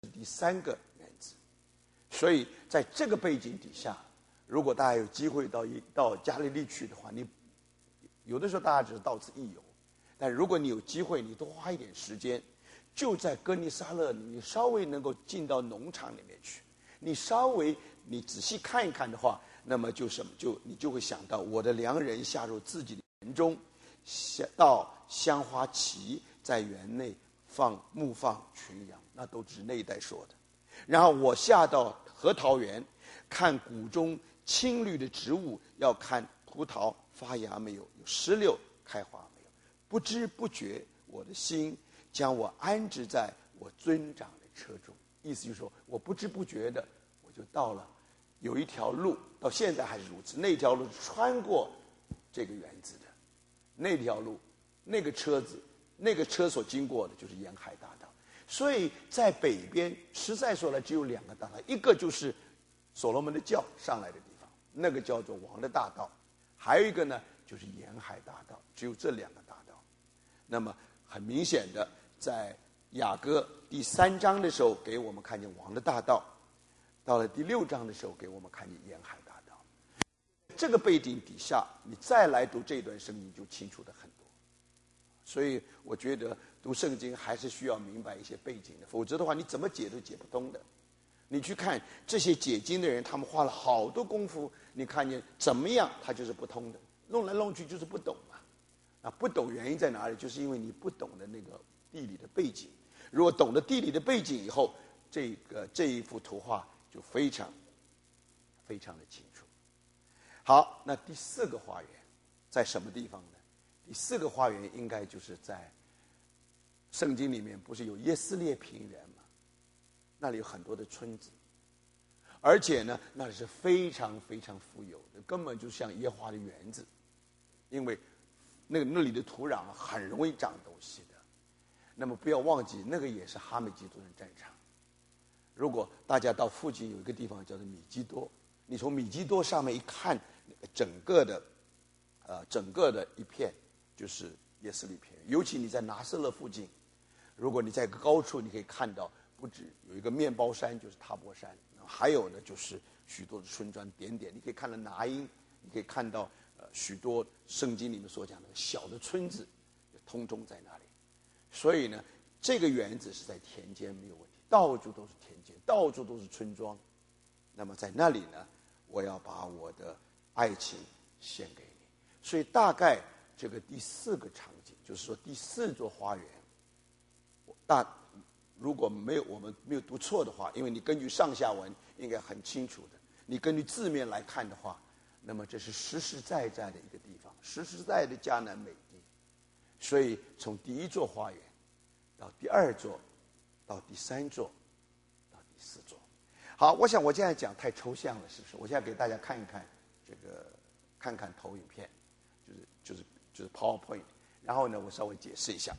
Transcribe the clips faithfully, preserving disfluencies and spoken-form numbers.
第三个原子。所以在这个背景底下，如果大家有机会到一到加利利去的话，你有的时候大家只是到此一游，但如果你有机会，你多花一点时间，就在哥尼撒勒，你稍微能够进到农场里面去，你稍微你仔细看一看的话，那么就什么就你就会想到我的良人下入自己的园中，到香花旗在园内放牧放群羊，那都是那一代说的。然后我下到核桃园，看谷中青绿的植物，要看葡萄发芽没有，有石榴开花没有。不知不觉，我的心将我安置在我尊长的车中。意思就是说，我不知不觉的，我就到了有一条路，到现在还是如此。那条路穿过这个园子的，那条路，那个车子，那个车所经过的就是沿海大道。所以在北边，实在说来只有两个大道，一个就是所罗门的教上来的地方，那个叫做王的大道；还有一个呢，就是沿海大道，只有这两个大道。那么很明显的，在雅歌第三章的时候，给我们看见王的大道；到了第六章的时候，给我们看见沿海大道。这个背景底下，你再来读这段圣经，就清楚的很多。所以我觉得读圣经还是需要明白一些背景的，否则的话你怎么解都解不通的。你去看这些解经的人，他们花了好多功夫，你看见怎么样他就是不通的，弄来弄去就是不懂嘛。啊，不懂原因在哪里？就是因为你不懂的那个地理的背景。如果懂得地理的背景以后，这个这一幅图画就非常非常的清楚。好，那第四个花园在什么地方呢？第四个花园应该就是在圣经里面，不是有耶斯列平原吗？那里有很多的村子，而且呢，那里是非常非常富有的，根本就像耶和华的园子，因为那个那里的土壤很容易长东西的。那么不要忘记，那个也是哈美基多人战场。如果大家到附近有一个地方叫做米基多，你从米基多上面一看，整个的呃整个的一片就是耶斯利平原。尤其你在拿瑟勒附近，如果你在一个高处，你可以看到不止有一个面包山，就是塔博山，还有呢就是许多的村庄点点，你可以看到拿因，你可以看到呃许多圣经里面所讲的小的村子，通通在那里。所以呢，这个园子是在田间没有问题，到处都是田间，到处都是村庄。那么在那里呢，我要把我的爱情献给你。所以大概这个第四个场景，就是说第四座花园，大如果没有我们没有读错的话，因为你根据上下文应该很清楚的，你根据字面来看的话，那么这是实实在在的一个地方，实实在在的迦南美地。所以从第一座花园到第二座，到第三座，到第四座。好，我想我现在讲太抽象了，是不是？我现在给大家看一看这个，看看投影片，就是就是就是 PowerPoint， 然后呢，我稍微解释一下。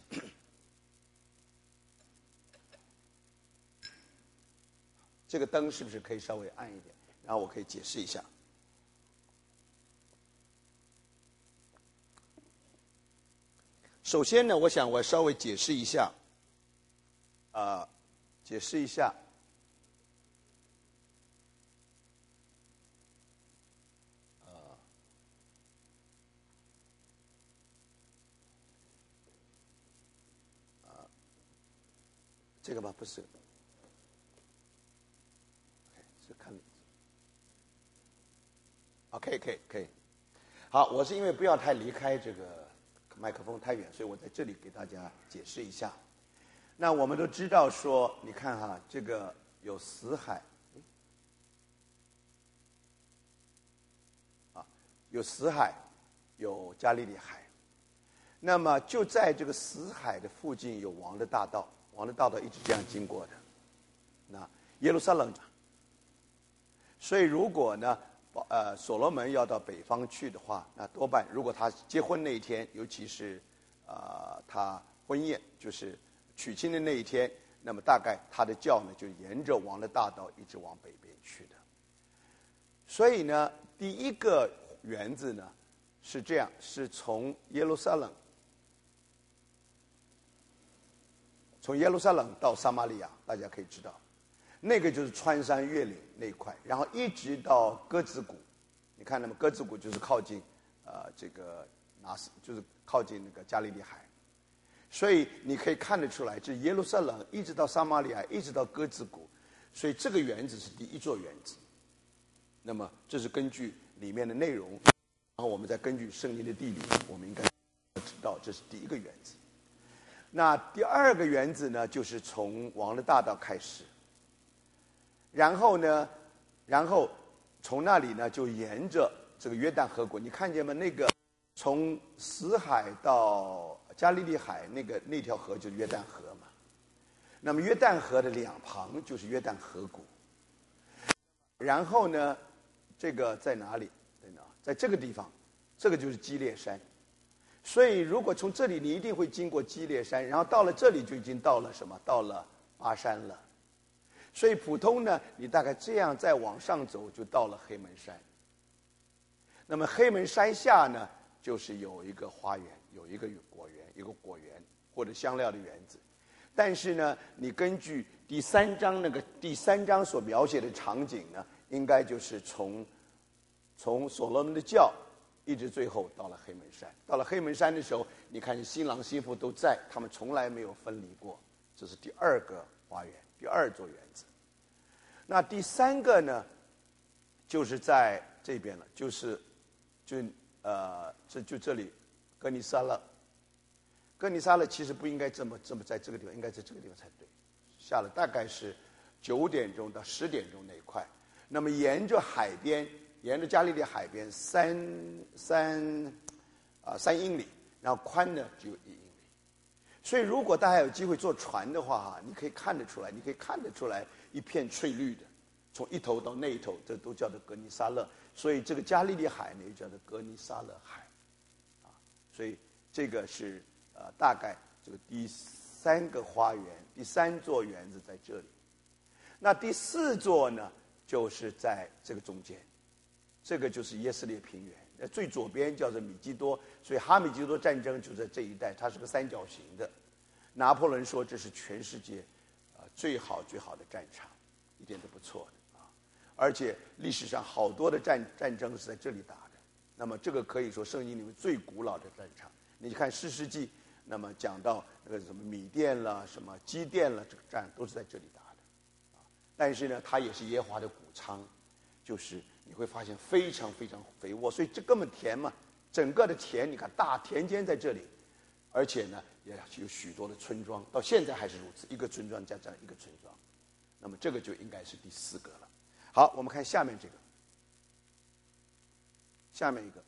这个灯是不是可以稍微暗一点？然后我可以解释一下。首先呢，我想我稍微解释一下，啊、呃，解释一下，呃，啊，这个吧，不是，是看 ，OK， 可以，可以。好，我是因为不要太离开这个麦克风太远，所以我在这里给大家解释一下。那我们都知道说，你看哈，这个有死海，啊，有死海，有加利利海。那么就在这个死海的附近有王的大道，王的大道一直这样经过的。那耶路撒冷，所以如果呢，呃，所罗门要到北方去的话，那多半如果他结婚那一天，尤其是啊、呃、他婚宴就是娶亲的那一天，那么大概他的教呢就沿着王的大道一直往北边去的。所以呢，第一个园子呢是这样，是从耶路撒冷，从耶路撒冷到撒玛利亚，大家可以知道那个就是穿山越岭那一块，然后一直到鸽子谷，你看那么鸽子谷就是靠近呃这个拿斯，就是靠近那个加利利海，所以你可以看得出来，这耶路撒冷一直到撒玛利亚，一直到鸽子谷，所以这个园子是第一座园子。那么这是根据里面的内容，然后我们再根据圣经的地理，我们应该知道这是第一个园子。那第二个园子呢，就是从王的大道开始，然后呢，然后从那里呢就沿着这个约旦河谷，你看见吗？那个从死海到加利利海那个那条河就是约旦河嘛。那么约旦河的两旁就是约旦河谷。然后呢，这个在哪里？在哪？在这个地方，这个就是基列山。所以如果从这里，你一定会经过基列山，然后到了这里就已经到了什么？到了巴山了。所以普通呢，你大概这样再往上走，就到了黑门山。那么黑门山下呢，就是有一个花园，有一个果园，一个果园或者香料的园子。但是呢，你根据第三章那个第三章所描写的场景呢，应该就是从从所罗门的教一直最后到了黑门山。到了黑门山的时候，你看新郎新妇都在，他们从来没有分离过。这是第二个花园，第二座园子。那第三个呢，就是在这边了，就是就呃这就这里，哥尼撒勒。哥尼撒勒其实不应该这么这么在这个地方，应该在这个地方才对。下了大概是九点钟到十点钟那一块。那么沿着海边，沿着加利利海边三三啊、呃、三英里，然后宽呢只有一英里。所以如果大家有机会坐船的话哈，你可以看得出来，你可以看得出来一片翠绿的，从一头到那一头，这都叫做哥尼撒勒。所以这个加利利海呢，也叫做哥尼撒勒海，啊，所以这个是。呃，大概这个第三个花园，第三座园子在这里。那第四座呢，就是在这个中间，这个就是耶斯列平原。那最左边叫做米基多，所以哈米基多战争就在这一带，它是个三角形的。拿破仑说这是全世界呃最好最好的战场，一点都不错的啊！而且历史上好多的战战争是在这里打的。那么这个可以说圣经里面最古老的战场。你看士师记。那么讲到那个什么米甸啦、什么基甸啦，这个战都是在这里打的，啊，但是呢，它也是耶和华的谷仓，就是你会发现非常非常肥沃，所以这根本田嘛，整个的田，你看大田间在这里，而且呢也有许多的村庄，到现在还是如此，一个村庄加上一个村庄，那么这个就应该是第四个了。好，我们看下面这个，下面一个。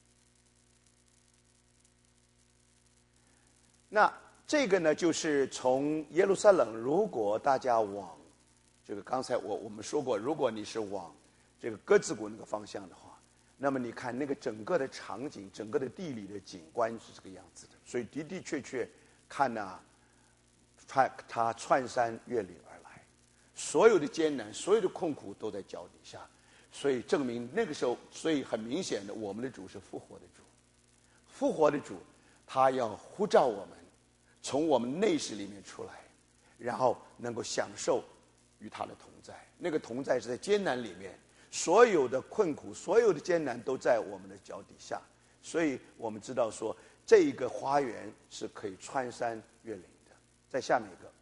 那这个呢，就是从耶路撒冷，如果大家往这个刚才我我们说过，如果你是往这个鸽子谷那个方向的话，那么你看那个整个的场景，整个的地理的景观是这个样子的。所以的的确确看呐，穿他穿山越岭而来，所有的艰难，所有的困苦都在脚底下，所以证明那个时候，所以很明显的，我们的主是复活的主，复活的主，他要呼召我们。从我们内室里面出来，然后能够享受与他的同在。那个同在是在艰难里面，所有的困苦、所有的艰难都在我们的脚底下。所以我们知道说，这一个花园是可以穿山越岭的。在下面一个，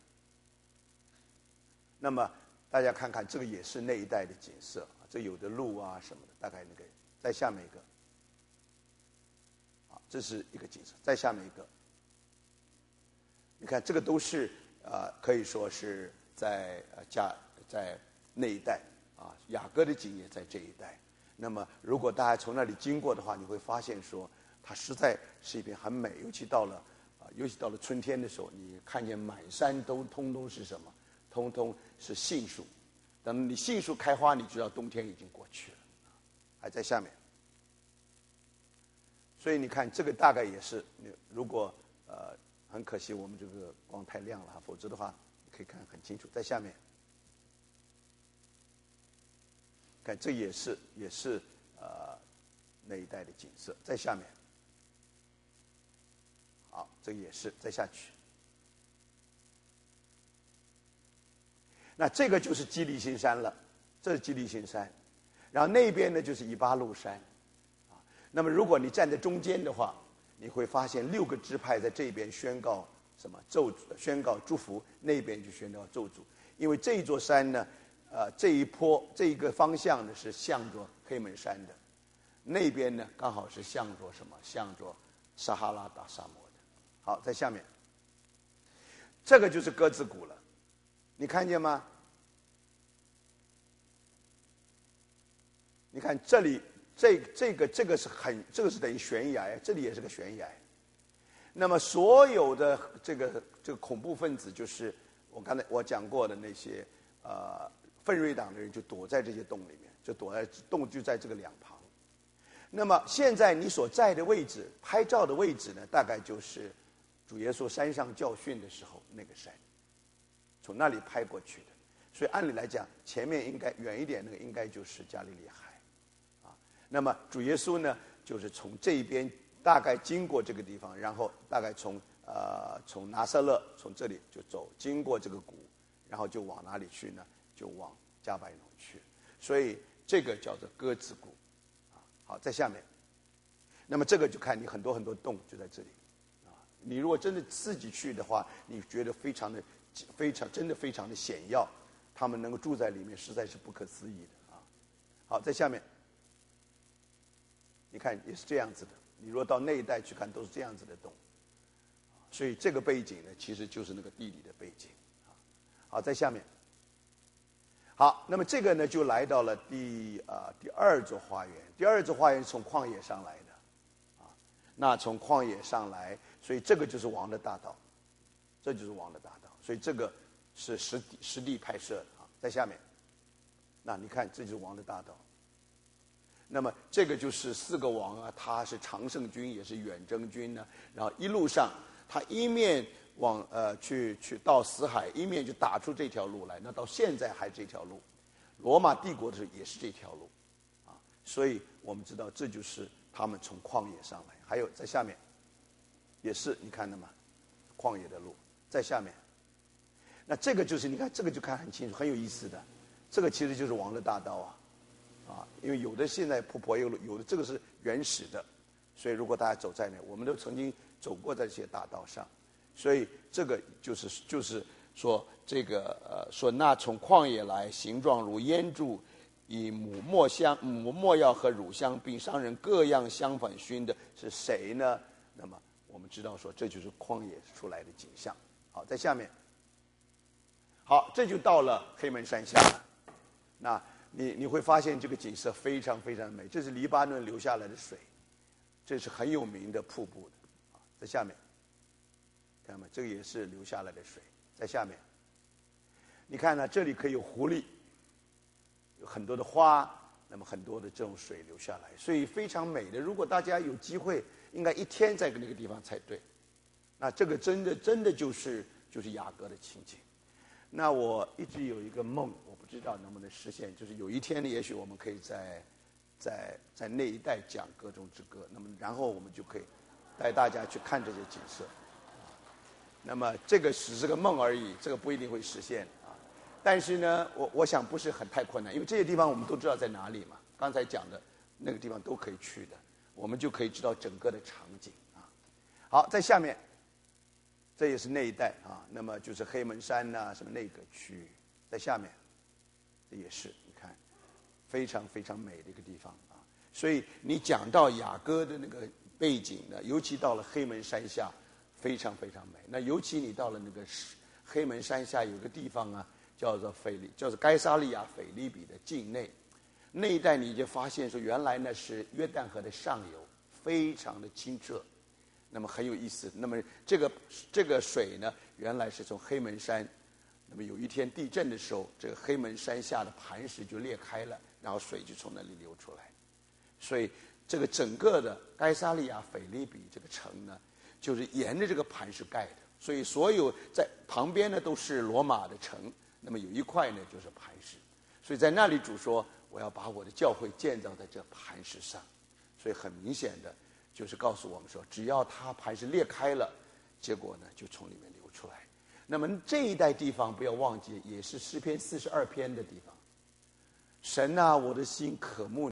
那么大家看看，这个也是那一带的景色，这有的路啊什么的，大概那个。在下面一个，啊，这是一个景色。在下面一个。你看，这个都是呃，可以说是在呃加在那一带啊，雅各的景也在这一带。那么，如果大家从那里经过的话，你会发现说，它实在是一片很美。尤其到了啊、呃，尤其到了春天的时候，你看见满山都通通是什么？通通是杏树。等你杏树开花，你知道冬天已经过去了，还在下面。所以你看，这个大概也是，如果呃。很可惜，我们这个光太亮了，否则的话可以看很清楚。在下面，看这也是也是呃那一带的景色。在下面，好，这也是再下去。 那这个就是基利心山了，这是基利心山，然后那边呢就是以巴路山，啊，那么如果你站在中间的话，你会发现六个支派在这边宣告什么咒诅，宣告祝福，那边就宣告咒诅，因为这一座山呢，呃，这一坡这一个方向呢是向着黑门山的，那边呢刚好是向着什么？向着撒哈拉大沙漠的。好，在下面，这个就是鸽子谷了，你看见吗？你看这里，这这个这个是很，这个是等于悬崖，这里也是个悬崖。那么所有的这个这个恐怖分子，就是我刚才我讲过的那些呃奋锐党的人，就躲在这些洞里面，就躲在洞就在这个两旁。那么现在你所在的位置，拍照的位置呢，大概就是主耶稣山上教训的时候那个山，从那里拍过去的。所以按理来讲，前面应该远一点，那个应该就是加利利海。那么主耶稣呢，就是从这一边大概经过这个地方，然后大概从呃从拿撒勒从这里就走，经过这个谷，然后就往哪里去呢？就往加百农去。所以这个叫做鸽子谷，啊，好，在下面。那么这个就看你很多很多洞就在这里，啊，你如果真的自己去的话，你觉得非常的非常真的非常的险要，他们能够住在里面实在是不可思议的啊。好，在下面。你看也是这样子的，你若到那一带去看，都是这样子的洞，所以这个背景呢，其实就是那个地理的背景。好，在下面。好，那么这个呢，就来到了第呃第二座花园。第二座花园是从旷野上来的，啊，那从旷野上来，所以这个就是王的大道，这就是王的大道，所以这个是实地实地拍摄的啊，在下面。那你看，这就是王的大道。那么这个就是四个王啊，他是常胜军，也是远征军呢。然后一路上，他一面往呃去去到死海，一面就打出这条路来。那到现在还这条路，罗马帝国的时候也是这条路，啊，所以我们知道这就是他们从旷野上来。还有在下面，也是你看的吗？旷野的路在下面。那这个就是你看这个就看很清楚，很有意思的。这个其实就是王的大道啊。啊，因为有的现在铺柏油路，有的这个是原始的，所以如果大家走在那，我们都曾经走过在这些大道上，所以这个就是就是说这个呃说那从旷野来，形状如烟柱，以母墨香母墨药和乳香，并商人各样香粉熏的是谁呢？那么我们知道说这就是旷野出来的景象。好，在下面，好，这就到了黑门山下了，那。你你会发现这个景色非常非常美，这是黎巴嫩流下来的水，这是很有名的瀑布的，啊，在下面，看到吗？这个也是流下来的水，在下面。你看呢，这里可以有狐狸，有很多的花，那么很多的这种水流下来，所以非常美的。如果大家有机会，应该一天在那个地方才对。那这个真的真的就是就是雅各的情景。那我一直有一个梦，我不知道能不能实现，就是有一天呢，也许我们可以在在在那一带讲歌中之歌，那么然后我们就可以带大家去看这些景色。那么这个只是个梦而已，这个不一定会实现啊。但是呢，我我想不是很太困难，因为这些地方我们都知道在哪里嘛，刚才讲的那个地方都可以去的，我们就可以知道整个的场景啊。好，在下面。这也是那一带啊，那么就是黑门山呐、啊，什么那个区域，在下面，这也是你看，非常非常美的一个地方啊。所以你讲到雅歌的那个背景呢，尤其到了黑门山下，非常非常美。那尤其你到了那个黑门山下有个地方啊，叫做腓利，叫做该撒利亚腓利比的境内，那一带你就发现说，原来呢是约旦河的上游，非常的清澈。那么很有意思。那么这个这个水呢，原来是从黑门山，那么有一天地震的时候，这个黑门山下的磐石就裂开了，然后水就从那里流出来。所以这个整个的该撒利亚腓利比这个城呢，就是沿着这个磐石盖的。所以所有在旁边呢都是罗马的城，那么有一块呢就是磐石。所以在那里主说，我要把我的教会建造在这磐石上。所以很明显的。就是告诉我们说，只要它磐石裂开了，结果呢就从里面流出来。 那么这一带地方不要忘记，也是诗篇四十二篇的地方。神啊，我的心渴慕